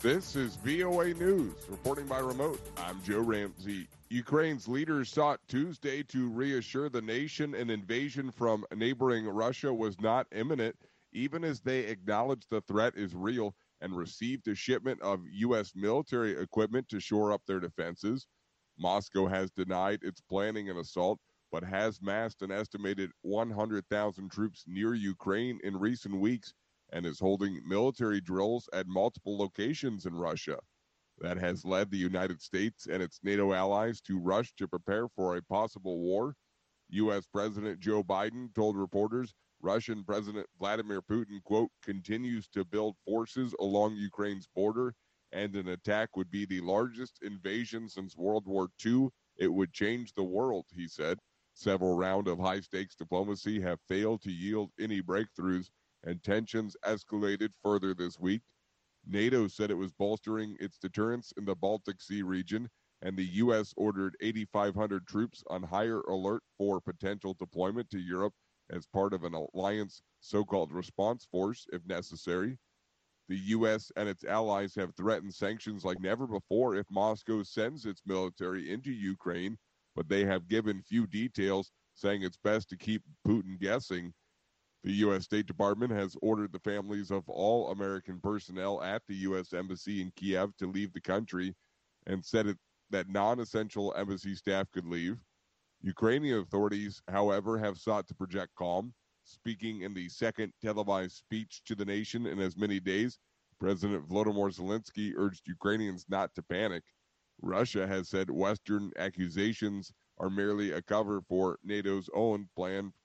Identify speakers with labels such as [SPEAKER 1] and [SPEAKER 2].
[SPEAKER 1] This is VOA News, reporting by remote. I'm Joe Ramsey. Ukraine's leaders sought Tuesday to reassure the nation an invasion from neighboring Russia was not imminent, even as they acknowledged the threat is real and received a shipment of U.S. military equipment to shore up their defenses. Moscow has denied its planning an assault, but has massed an estimated 100,000 troops near Ukraine in recent weeks and is holding military drills at multiple locations in Russia. That has led the United States and its NATO allies to rush to prepare for a possible war. U.S. President Joe Biden told reporters Russian President Vladimir Putin, quote, continues to build forces along Ukraine's border, and an attack would be the largest invasion since World War II. It would change the world, he said. Several rounds of high-stakes diplomacy have failed to yield any breakthroughs, and tensions escalated further this week. NATO said it was bolstering its deterrence in the Baltic Sea region, and the U.S. ordered 8,500 troops on higher alert for potential deployment to Europe as part of an alliance so-called response force if necessary. The U.S. and its allies have threatened sanctions like never before if Moscow sends its military into Ukraine, but they have given few details, saying it's best to keep Putin guessing. The U.S. State Department has ordered the families of all American personnel at the U.S. Embassy in Kiev to leave the country and said that non-essential embassy staff could leave. Ukrainian authorities, however, have sought to project calm. Speaking in the second televised speech to the nation in as many days, President Volodymyr Zelensky urged Ukrainians not to panic. Russia has said Western accusations are merely a cover for NATO's own planned